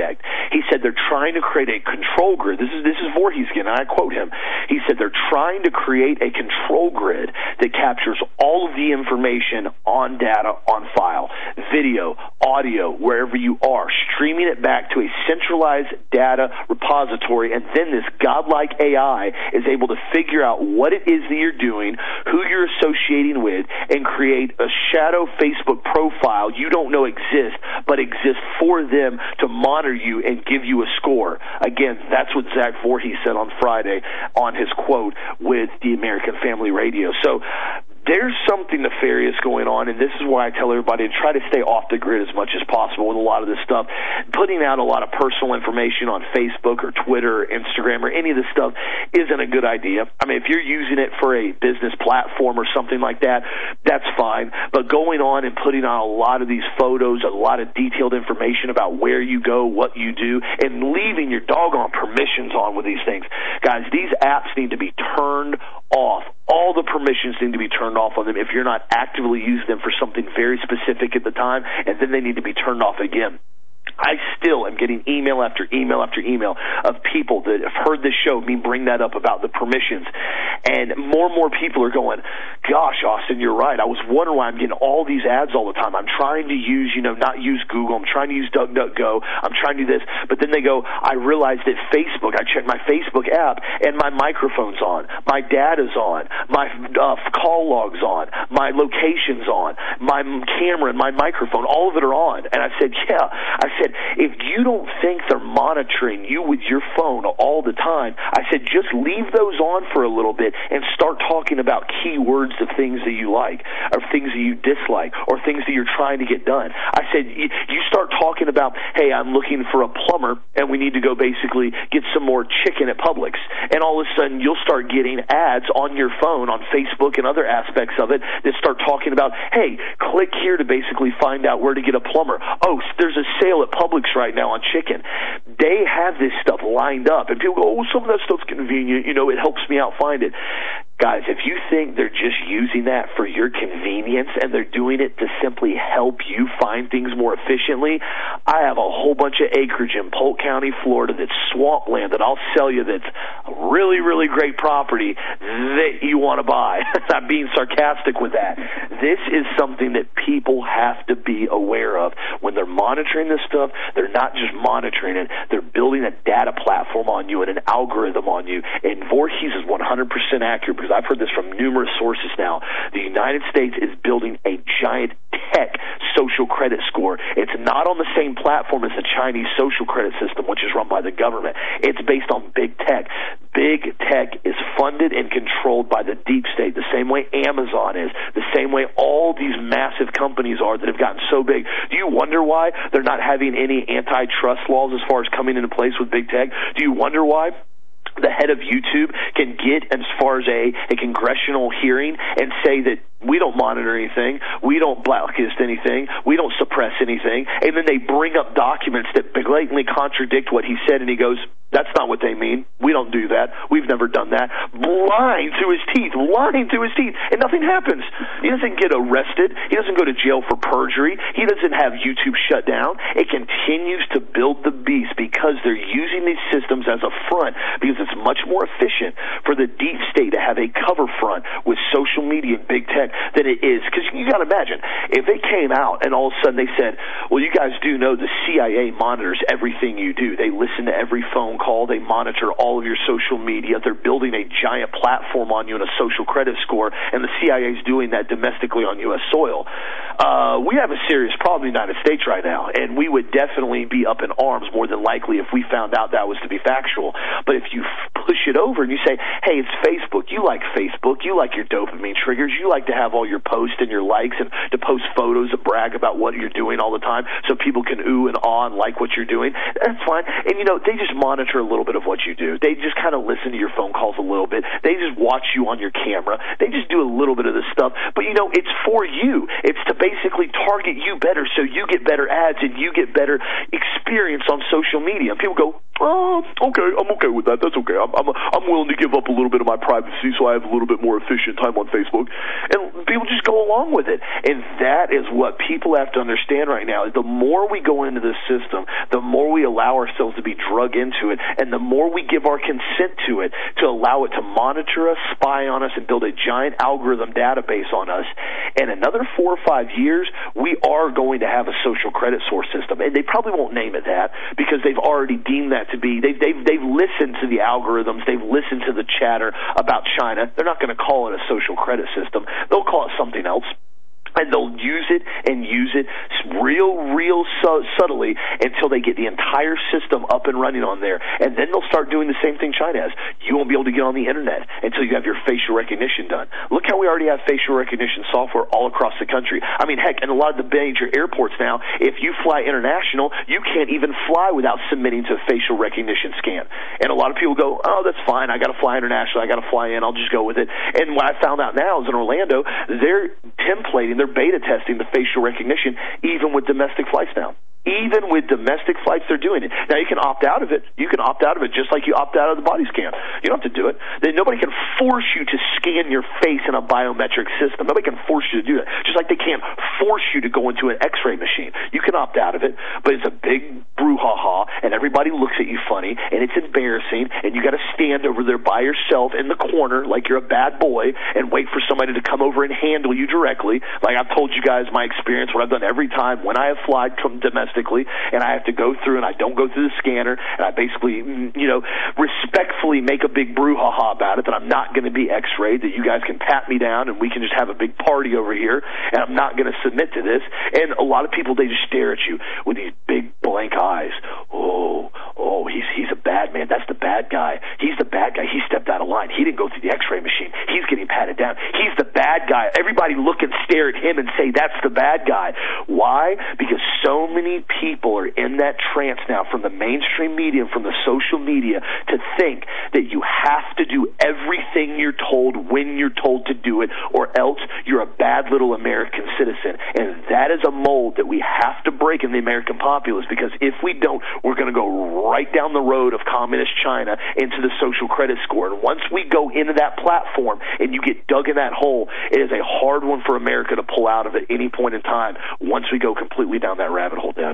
He said they're trying to create a control grid. This is this is Voorhees again, and I quote him. He said they're trying to create a control grid that captures all of the information on data on file, video, audio, wherever you are, streaming it back to a centralized data repository, and then this godlike A I is able to figure out what it is that you're doing, who you're associating with, and create a shadow Facebook profile you don't know exists, but exists for them to monitor you and give you a score. Again, that's what Zach Voorhees said on Friday on his quote with the American Family Radio. So there's something nefarious going on, and this is why I tell everybody to try to stay off the grid as much as possible with a lot of this stuff. Putting out a lot of personal information on Facebook or Twitter or Instagram or any of this stuff isn't a good idea. I mean, if you're using it for a business platform or something like that, that's fine. But going on and putting out a lot of these photos, a lot of detailed information about where you go, what you do, and leaving your doggone permissions on with these things. Guys, these apps need to be turned off. All the permissions need to be turned off on them if you're not actively using them for something very specific at the time, and then they need to be turned off again. I still am getting email after email after email of people that have heard this show, me bring that up about the permissions. And more and more people are going, gosh, Austin, you're right. I was wondering why I'm getting all these ads all the time. I'm trying to use, you know, not use Google. I'm trying to use DuckDuckGo. I'm trying to do this. But then they go, I realized that Facebook, I checked my Facebook app, and my microphone's on. My data's on. My uh, call log's on. My location's on. My camera and my microphone, all of it are on. And I said, yeah. I said, if you don't think they're monitoring you with your phone all the time, I said, just leave those on for a little bit and start talking about keywords of things that you like or things that you dislike or things that you're trying to get done. I said, you start talking about, hey, I'm looking for a plumber and we need to go basically get some more chicken at Publix. And all of a sudden you'll start getting ads on your phone, on Facebook and other aspects of it that start talking about, hey, click here to basically find out where to get a plumber. Oh, there's a sale at Publix right now on chicken. They have this stuff lined up, and people go, oh, some of that stuff's convenient, you know, it helps me out find it. Guys, if you think they're just using that for your convenience and they're doing it to simply help you find things more efficiently, I have a whole bunch of acreage in Polk County, Florida that's swampland that I'll sell you that's a really, really great property that you want to buy. I'm being sarcastic with that. This is something that people have to be aware of. When they're monitoring this stuff, they're not just monitoring it, they're building a data platform on you and an algorithm on you. And Voorhees is one hundred percent accurate because I've heard this from numerous sources now. The United States is building a giant tech social credit score. It's not on the same platform as the Chinese social credit system, which is run by the government. It's based on big tech. Big tech is funded and controlled by the deep state, the same way Amazon is, the same way all these massive companies are that have gotten so big. Do you wonder why they're not having any antitrust laws as far as coming into place with big tech? Do you wonder why the head of YouTube can get as far as a, a congressional hearing and say that we don't monitor anything, we don't blacklist anything, we don't suppress anything, and then they bring up documents that blatantly contradict what he said, and he goes, that's not what they mean. We don't do that. We've never done that. Lying to his teeth, lying to his teeth, and nothing happens. He doesn't get arrested. He doesn't go to jail for perjury. He doesn't have YouTube shut down. It continues to build the beast because they're using these systems as a front, because it's much more efficient for the deep state to have a cover front with social media and big tech than it is. Because you got to imagine, if they came out and all of a sudden they said, well, you guys do know the C I A monitors everything you do. They listen to every phone call. They monitor all of your social media. They're building a giant platform on you and a social credit score, and the C I A is doing that domestically on U S soil. Uh, we have a serious problem in the United States right now, and we would definitely be up in arms more than likely if we found out that was to be factual. But if you push it over and you say, hey, it's Facebook. You like Facebook. You like your dopamine triggers. You like to have all your posts and your likes and to post photos and brag about what you're doing all the time so people can ooh and ah and like what you're doing. That's fine. And, you know, they just monitor a little bit of what you do. They just kind of listen to your phone calls a little bit. They just watch you on your camera. They just do a little bit of this stuff. But, you know, it's for you. It's to basically target you better so you get better ads and you get better experience on social media. And people go, oh, okay, I'm okay with that. That's okay. I'm, I'm I'm willing to give up a little bit of my privacy so I have a little bit more efficient time on Facebook. And people just go along with it. And that is what people have to understand right now. Is the more we go into this system, the more we allow ourselves to be drug into it, and the more we give our consent to it, to allow it to monitor us, spy on us, and build a giant algorithm database on us. In another four or five years, we are going to have a social credit score system. And they probably won't name it that because they've already deemed that to be, they've, they've, they've listened to the algorithms, they've listened to the chatter about China. They're not going to call it a social credit system. They'll call it something else. And they'll use it and use it real, real su- subtly until they get the entire system up and running on there. And then they'll start doing the same thing China has. You won't be able to get on the internet until you have your facial recognition done. Look how we already have facial recognition software all across the country. I mean, heck, in a lot of the major airports now, if you fly international, you can't even fly without submitting to a facial recognition scan. And a lot of people go, oh, that's fine. I got to fly international. I got to fly in. I'll just go with it. And what I found out now is in Orlando, they're templating, they're beta testing the facial recognition even with domestic flights now. Even with domestic flights, they're doing it. Now, you can opt out of it. You can opt out of it just like you opt out of the body scan. You don't have to do it. Then nobody can force you to scan your face in a biometric system. Nobody can force you to do that. Just like they can't force you to go into an x-ray machine. You can opt out of it, but it's a big brouhaha, and everybody looks at you funny, and it's embarrassing, and you got to stand over there by yourself in the corner like you're a bad boy and wait for somebody to come over and handle you directly. Like I've told you guys my experience, what I've done every time when I have flied from domestic, and I have to go through, and I don't go through the scanner, and I basically, you know, respectfully make a big brouhaha about it, that I'm not going to be x-rayed, that you guys can pat me down, and we can just have a big party over here, and I'm not going to submit to this. And a lot of people, they just stare at you with these big blank eyes. Oh, oh, he's he's a bad man. That's the bad guy. He's the bad guy. He stepped out of line. He didn't go through the x-ray machine. He's getting patted down. He's the bad guy. Everybody look and stare at him and say, that's the bad guy. Why? Because so many people are in that trance now from the mainstream media, from the social media, to think that you have to do everything you're told when you're told to do it, or else you're a bad little American citizen. And that is a mold that we have to break in the American populace, because if we don't, we're going to go right down the road of communist China into the social credit score. And once we go into that platform and you get dug in that hole, it is a hard one for America to pull out of at any point in time once we go completely down that rabbit hole, Dad.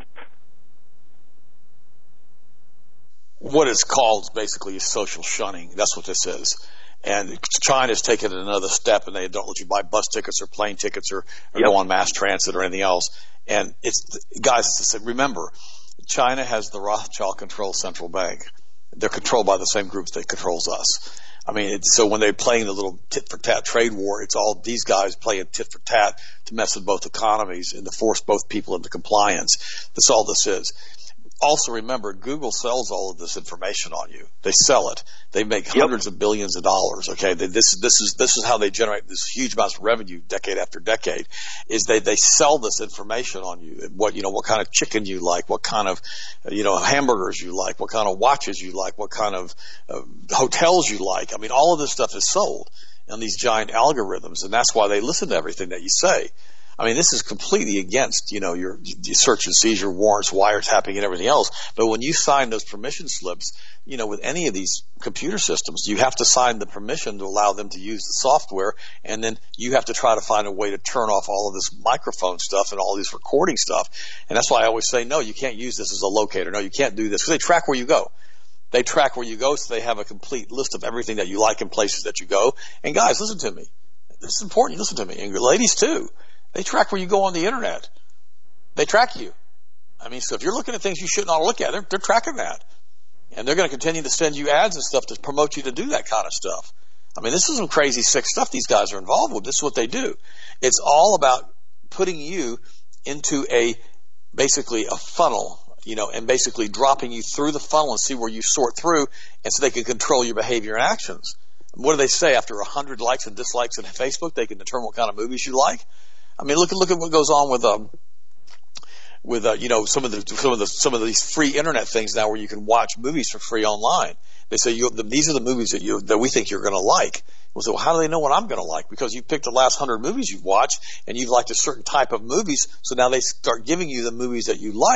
What is called basically is social shunning. That's what this is. And China's taken it another step, and they don't let you buy bus tickets or plane tickets or, or yep. go on mass transit or anything else. And it's, guys, remember, China has the Rothschild-controlled central bank. They're controlled by the same groups that controls us. I mean, it's, so when they're playing the little tit-for-tat trade war, it's all these guys playing tit-for-tat to mess with both economies and to force both people into compliance. That's all this is. Also, remember, Google sells all of this information on you. They sell it. They make yep. hundreds of billions of dollars. Okay, they, this this is this is how they generate this huge amounts of revenue, decade after decade. Is they they sell this information on you. What you know, what kind of chicken you like, what kind of you know hamburgers you like, what kind of watches you like, what kind of uh, hotels you like. I mean, all of this stuff is sold on these giant algorithms, and that's why they listen to everything that you say. I mean, this is completely against, you know, your, your search and seizure warrants, wiretapping, and everything else. But when you sign those permission slips, you know, with any of these computer systems, you have to sign the permission to allow them to use the software, and then you have to try to find a way to turn off all of this microphone stuff and all this recording stuff. And that's why I always say, no, you can't use this as a locator. No, you can't do this, because they track where you go. They track where you go, so they have a complete list of everything that you like and places that you go. And guys, listen to me. This is important. You listen to me. And your ladies, too. They track where you go on the internet. They track you. I mean, so if you're looking at things you shouldn't ought to look at, they're, they're tracking that. And they're going to continue to send you ads and stuff to promote you to do that kind of stuff. I mean, this is some crazy, sick stuff these guys are involved with. This is what they do. It's all about putting you into a, basically a funnel, you know, and basically dropping you through the funnel and see where you sort through, and so they can control your behavior and actions. What do they say? After a hundred likes and dislikes on Facebook, they can determine what kind of movies you like. I mean, look at look at what goes on with um with uh, you know some of the some of the some of these free internet things now, where you can watch movies for free online. They say you, the, these are the movies that you that we think you're going to like. Well, so how do they know what I'm going to like? Because you've picked the last hundred movies you've watched, and you've liked a certain type of movies. So now they start giving you the movies that you like,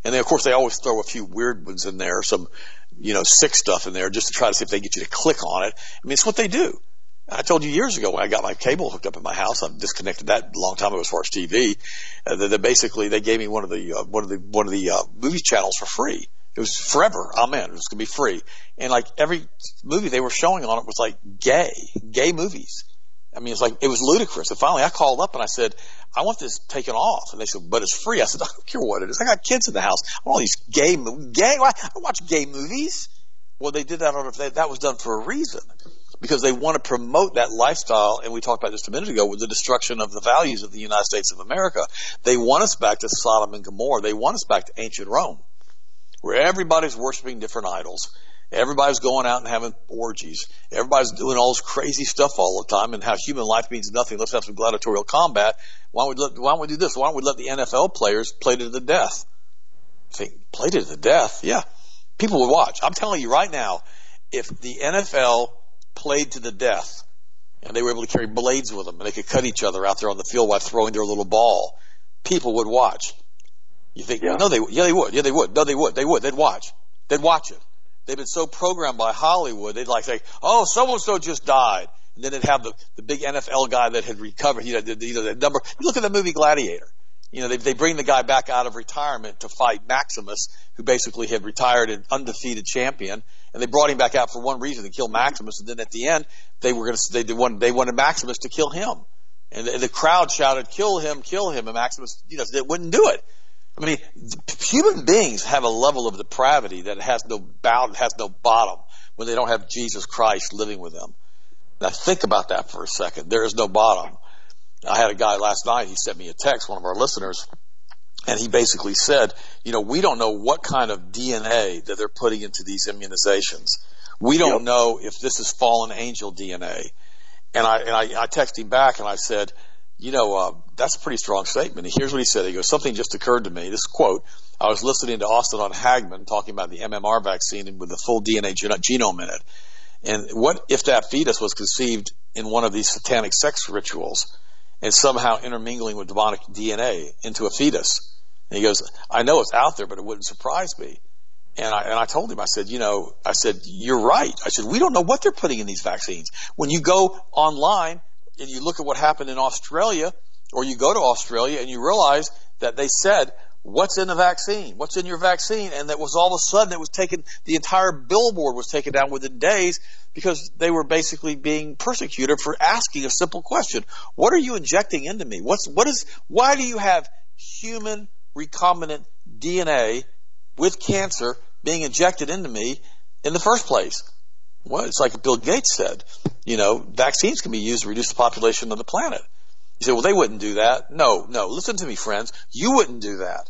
And then, of course, they always throw a few weird ones in there, some, you know, sick stuff in there just to try to see if they get you to click on it. I mean, it's what they do. I told you years ago when I got my cable hooked up in my house, I've disconnected that a long time ago as far as T V, uh, that, that basically they gave me one of the, uh, one of the, one of the, uh, movie channels for free. It was forever. Amen. It was going to be free. And like every movie they were showing on it was like gay, gay movies. I mean, it's like, it was ludicrous. And finally I called up and I said, I want this taken off. And they said, but it's free. I said, I don't care what it is. I got kids in the house. I want all these gay, gay, I don't watch gay movies. Well, they did that on, that was done for a reason. Because they want to promote that lifestyle, and we talked about just a minute ago with the destruction of the values of the United States of America. They want us back to Sodom and Gomorrah. They want us back to ancient Rome, where everybody's worshiping different idols. Everybody's going out and having orgies. Everybody's doing all this crazy stuff all the time, and how human life means nothing. Let's have some gladiatorial combat. Why don't we let, why don't we do this? Why don't we let the N F L players play to the death? Think, play to the death? Yeah. People would watch. I'm telling you right now, if the N F L played to the death, and they were able to carry blades with them, and they could cut each other out there on the field while throwing their little ball, people would watch. You think, yeah. no, they, yeah, they would. Yeah, they would. No, they would. They would. They'd watch. They'd watch it. They've been so programmed by Hollywood, they'd like say, oh, so-and-so just died. And then they'd have the, the big N F L guy that had recovered, you know, the, you know, the number. You look at the movie Gladiator. You know, they, they bring the guy back out of retirement to fight Maximus, who basically had retired an undefeated champion. And they brought him back out for one reason, to kill Maximus. And then at the end, they were going to, they, they wanted, they wanted Maximus to kill him. And the, the crowd shouted, kill him, kill him. And Maximus, you know, they wouldn't do it. I mean, human beings have a level of depravity that has no bound, has no bottom when they don't have Jesus Christ living with them. Now think about that for a second. There is no bottom. I had a guy last night, he sent me a text, one of our listeners, and he basically said, you know, we don't know what kind of D N A that they're putting into these immunizations. We don't yep. know if this is fallen angel D N A. And I, and I, I texted him back and I said, you know, uh, that's a pretty strong statement. And here's what he said. He goes, something just occurred to me. This quote, I was listening to Austin on Hagman talking about the M M R vaccine with the full D N A gen- genome in it. And what if that fetus was conceived in one of these satanic sex rituals and somehow intermingling with demonic D N A into a fetus? And he goes, I know it's out there, but it wouldn't surprise me. And I, and I told him, I said, you know, I said, you're right. I said, we don't know what they're putting in these vaccines. When you go online and you look at what happened in Australia, or you go to Australia and you realize that they said, what's in the vaccine? What's in your vaccine? And that was all of a sudden it was taken, the entire billboard was taken down within days because they were basically being persecuted for asking a simple question. What are you injecting into me? What's, what is, why do you have human recombinant D N A with cancer being injected into me in the first place? Well, it's like Bill Gates said, you know, vaccines can be used to reduce the population of the planet. You say, well, they wouldn't do that. No, no. Listen to me, friends. You wouldn't do that.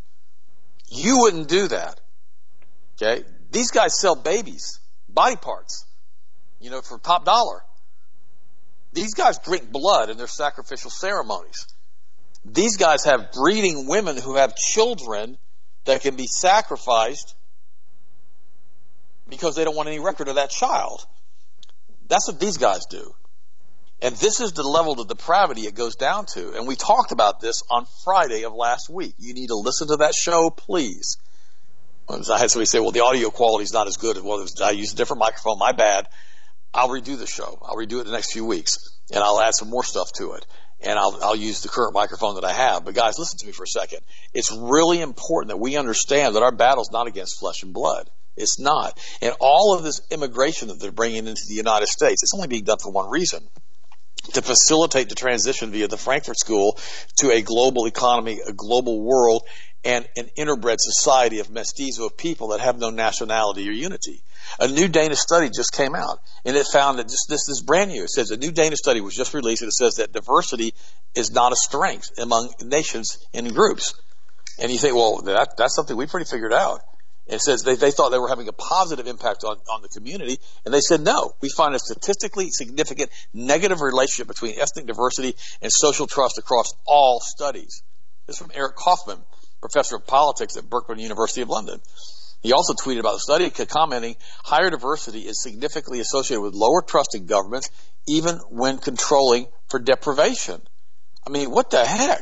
You wouldn't do that. Okay? These guys sell babies, body parts, you know, for top dollar. These guys drink blood in their sacrificial ceremonies. These guys have breeding women who have children that can be sacrificed because they don't want any record of that child. That's what these guys do. And this is the level of depravity it goes down to. And we talked about this on Friday of last week. You need to listen to that show, please. I had somebody say, well, the audio quality is not as good. Well, I used a different microphone. My bad. I'll redo the show. I'll redo it the next few weeks. And I'll add some more stuff to it. And I'll, I'll use the current microphone that I have. But guys, listen to me for a second. It's really important that we understand that our battle is not against flesh and blood. It's not. And all of this immigration that they're bringing into the United States, it's only being done for one reason: to facilitate the transition via the Frankfurt School to a global economy, a global world, and an interbred society of mestizo of people that have no nationality or unity. A new Danish study just came out, and it found that just this is brand new. It says a new Danish study was just released, and it says that diversity is not a strength among nations and groups. And you think, well, that, that's something we pretty figured out. And it says they, they thought they were having a positive impact on, on the community, and they said, no, we find a statistically significant negative relationship between ethnic diversity and social trust across all studies. This is from Eric Kaufman, professor of politics at Berkman University of London. He also tweeted about the study, commenting, higher diversity is significantly associated with lower trust in governments, even when controlling for deprivation. I mean, what the heck?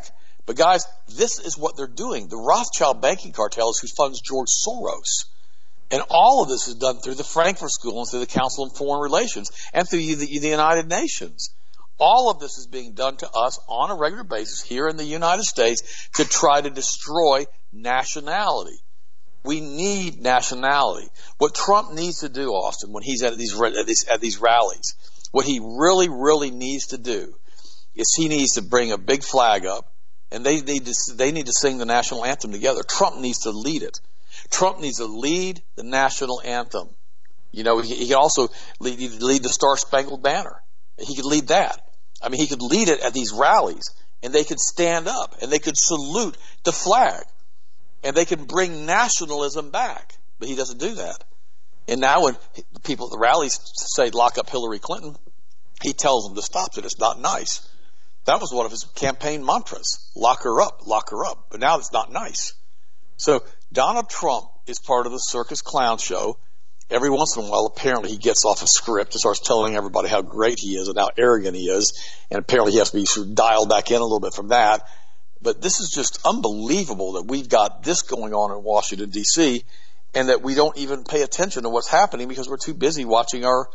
But guys, this is what they're doing. The Rothschild banking cartel is who funds George Soros. And all of this is done through the Frankfurt School and through the Council on Foreign Relations and through the, the United Nations. All of this is being done to us on a regular basis here in the United States to try to destroy nationality. We need nationality. What Trump needs to do, Austin, when he's at these, at these, at these rallies, what he really, really needs to do is he needs to bring a big flag up, and they need to, they need to sing the national anthem together. Trump needs to lead it. Trump needs to lead the national anthem. You know, he, he can also lead, lead the Star Spangled Banner. He could lead that. I mean, he could lead it at these rallies, and they could stand up, and they could salute the flag, and they can bring nationalism back. But he doesn't do that. And now when people at the rallies say lock up Hillary Clinton, he tells them to stop it. It's not nice. That was one of his campaign mantras. Lock her up, lock her up. But now it's not nice. So Donald Trump is part of the circus clown show. Every once in a while, apparently, he gets off a script and starts telling everybody how great he is and how arrogant he is. And apparently he has to be sort of dialed back in a little bit from that. But this is just unbelievable that we've got this going on in Washington, D C, and that we don't even pay attention to what's happening because we're too busy watching our,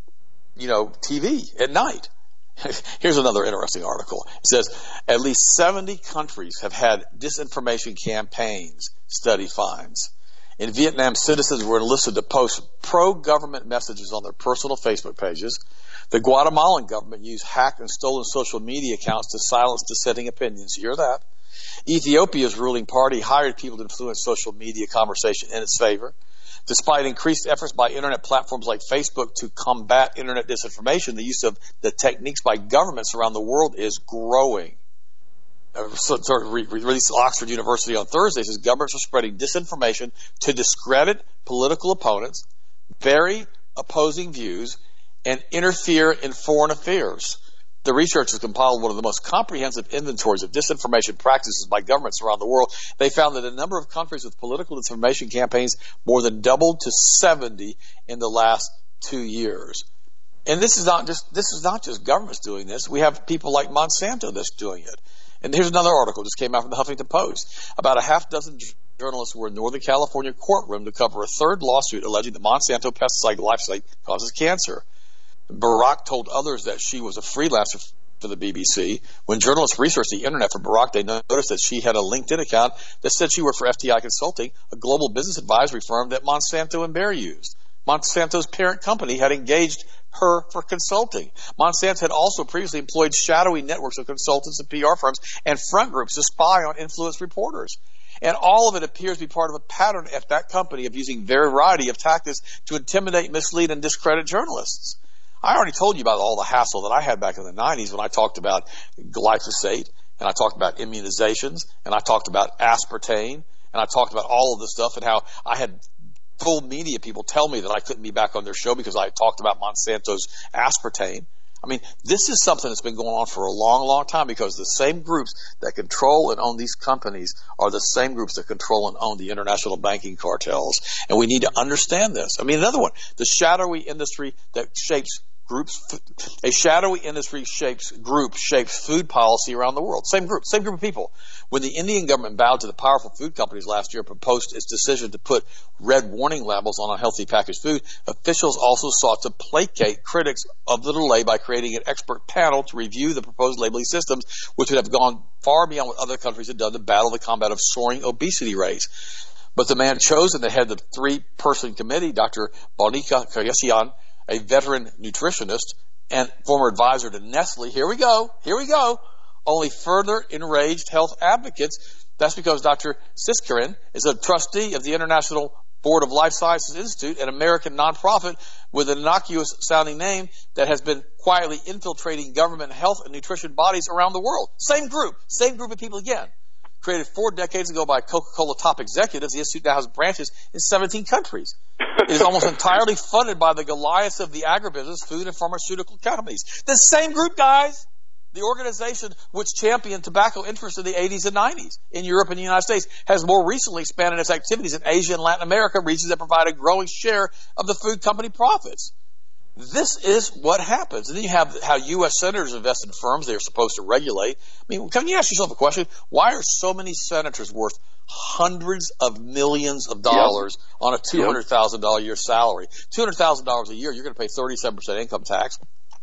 you know, T V at night. Here's another interesting article. It says at least seventy countries have had disinformation campaigns, study finds. In Vietnam, citizens were enlisted to post pro-government messages on their personal Facebook pages. The Guatemalan government used hacked and stolen social media accounts to silence dissenting opinions. You hear that? Ethiopia's ruling party hired people to influence social media conversation in its favor. Despite increased efforts by internet platforms like Facebook to combat internet disinformation, the use of the techniques by governments around the world is growing. Uh, so, so re- released Oxford University on Thursday says governments are spreading disinformation to discredit political opponents, bury opposing views, and interfere in foreign affairs. The researchers compiled one of the most comprehensive inventories of disinformation practices by governments around the world. They found that the number of countries with political disinformation campaigns more than doubled to seventy in the last two years. And this is not just this is not just governments doing this. We have people like Monsanto that's doing it. And here's another article just came out from the Huffington Post. About a half dozen journalists were in Northern California courtroom to cover a third lawsuit alleging that Monsanto pesticide glyphosate causes cancer. Barack told others that she was a freelancer for the B B C. When journalists researched the internet for Barack, they noticed that she had a LinkedIn account that said she worked for F T I Consulting, a global business advisory firm that Monsanto and Bayer used. Monsanto's parent company had engaged her for consulting. Monsanto had also previously employed shadowy networks of consultants and P R firms and front groups to spy on influenced reporters. And all of it appears to be part of a pattern at that company of using a variety of tactics to intimidate, mislead, and discredit journalists. I already told you about all the hassle that I had back in the nineties when I talked about glyphosate, and I talked about immunizations, and I talked about aspartame, and I talked about all of this stuff and how I had full media people tell me that I couldn't be back on their show because I talked about Monsanto's aspartame. I mean, this is something that's been going on for a long, long time because the same groups that control and own these companies are the same groups that control and own the international banking cartels. And we need to understand this. I mean, another one, the shadowy industry that shapes groups, a shadowy industry shapes group shapes food policy around the world. Same group, same group of people. When the Indian government bowed to the powerful food companies last year and proposed its decision to put red warning labels on unhealthy packaged food, officials also sought to placate critics of the delay by creating an expert panel to review the proposed labeling systems, which would have gone far beyond what other countries had done to battle the combat of soaring obesity rates. But the man chosen to head the three-person committee, Doctor Bhumika Kashiyan, a veteran nutritionist and former advisor to Nestle, here we go, here we go, only further enraged health advocates. That's because Doctor Siskaran is a trustee of the International Board of Life Sciences Institute, an American nonprofit with an innocuous-sounding name that has been quietly infiltrating government health and nutrition bodies around the world. Same group, same group of people again. Created four decades ago by Coca-Cola top executives, the Institute now has branches in seventeen countries. It is almost entirely funded by the Goliaths of the agribusiness, food, and pharmaceutical companies. The same group, guys. The organization which championed tobacco interests in the eighties and nineties in Europe and the United States has more recently expanded its activities in Asia and Latin America, regions that provide a growing share of the food company profits. this is what happens. And then you have how U S senators invest in firms they are supposed to regulate. I mean, can you ask yourself a question? Why are so many senators worth hundreds of millions of dollars yep. on a two hundred thousand dollars a year salary? two hundred thousand dollars a year, you're going to pay thirty-seven percent income tax,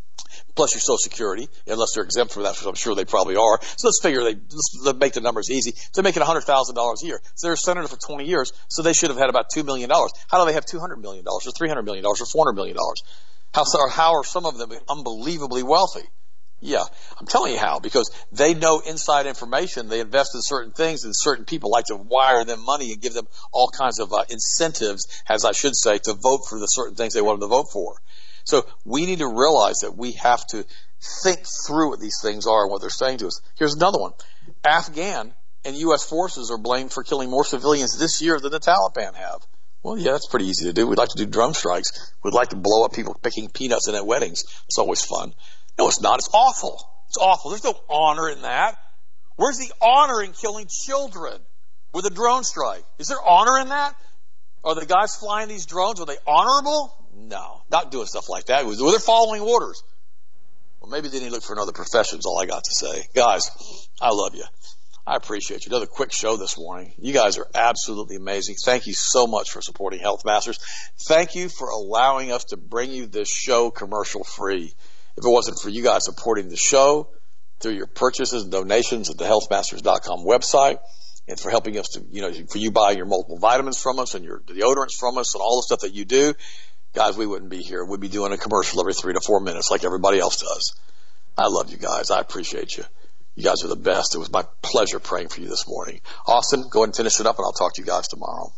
plus your Social Security, unless they're exempt from that, which I'm sure they probably are. So let's figure, they let's make the numbers easy. They're making one hundred thousand dollars a year. So they're a senator for twenty years, so they should have had about two million dollars. How do they have two hundred million dollars or three hundred million dollars or four hundred million dollars? How, how are some of them unbelievably wealthy? Yeah, I'm telling you how, because they know inside information. They invest in certain things, and certain people like to wire them money and give them all kinds of uh, incentives, as I should say, to vote for the certain things they want them to vote for. So we need to realize that we have to think through what these things are and what they're saying to us. Here's another one. Afghan and U S forces are blamed for killing more civilians this year than the Taliban have. Well, yeah, that's pretty easy to do. We'd like to do drone strikes. We'd like to blow up people picking peanuts in at weddings. It's always fun. No, it's not. It's awful. It's awful. There's no honor in that. Where's the honor in killing children with a drone strike? Is there honor in that? Are the guys flying these drones, are they honorable? No, not doing stuff like that. Were they following orders? Well, maybe they need to look for another profession is all I got to say. Guys, I love you. I appreciate you. Another quick show this morning. You guys are absolutely amazing. Thank you so much for supporting Health Masters. Thank you for allowing us to bring you this show commercial free. If it wasn't for you guys supporting the show through your purchases and donations at the health masters dot com website, and for helping us to, you know, for you buying your multiple vitamins from us and your deodorants from us and all the stuff that you do, guys, we wouldn't be here. We'd be doing a commercial every three to four minutes like everybody else does. I love you guys. I appreciate you. You guys are the best. It was my pleasure praying for you this morning. Austin, go ahead and finish it up, and I'll talk to you guys tomorrow.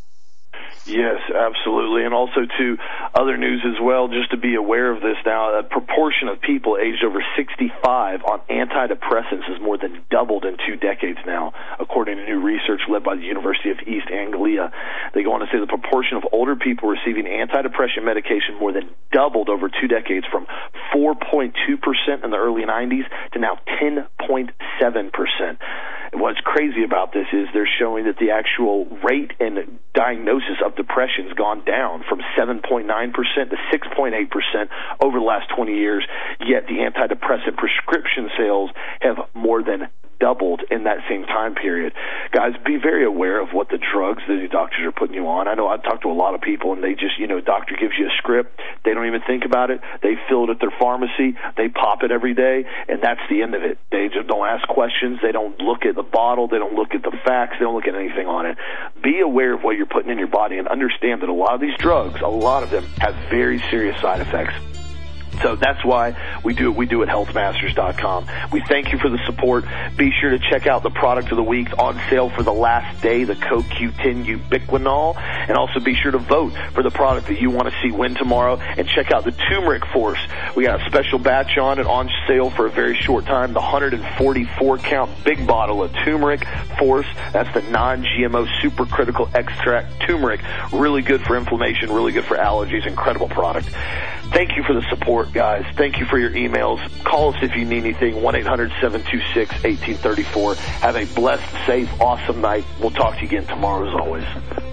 Yes, absolutely. And also to other news as well, just to be aware of this now, a proportion of people aged over sixty-five on antidepressants has more than doubled in two decades now, according to new research led by the University of East Anglia. They go on to say the proportion of older people receiving antidepressant medication more than doubled over two decades, from four point two percent in the early nineties to now ten point seven percent. And what's crazy about this is they're showing that the actual rate and diagnosis of depression has gone down from seven point nine percent to six point eight percent over the last twenty years, yet the antidepressant prescription sales have more than doubled in that same time period. Guys, be very aware of what the drugs that the doctors are putting you on. I know I've talked to a lot of people, and they just, you know, a doctor gives you a script. They don't even think about it. They fill it at their pharmacy. They pop it every day, and that's the end of it. They just don't ask questions. They don't look at the bottle. They don't look at the facts. They don't look at anything on it. Be aware of what you're putting in your body, and understand that a lot of these drugs, a lot of them, have very serious side effects. So that's why we do what we do at health masters dot com. We thank you for the support. Be sure to check out the product of the week on sale for the last day, the Co Q ten Ubiquinol. And also be sure to vote for the product that you want to see win tomorrow. And check out the Turmeric Force. We got a special batch on it on sale for a very short time. The one hundred forty-four count big bottle of Turmeric Force. That's the non-G M O supercritical extract turmeric. Really good for inflammation, really good for allergies. Incredible product. Thank you for the support, guys. Thank you for your emails. Call us if you need anything, one eight hundred seven two six one eight three four. Have a blessed, safe, awesome night. We'll talk to you again tomorrow as always.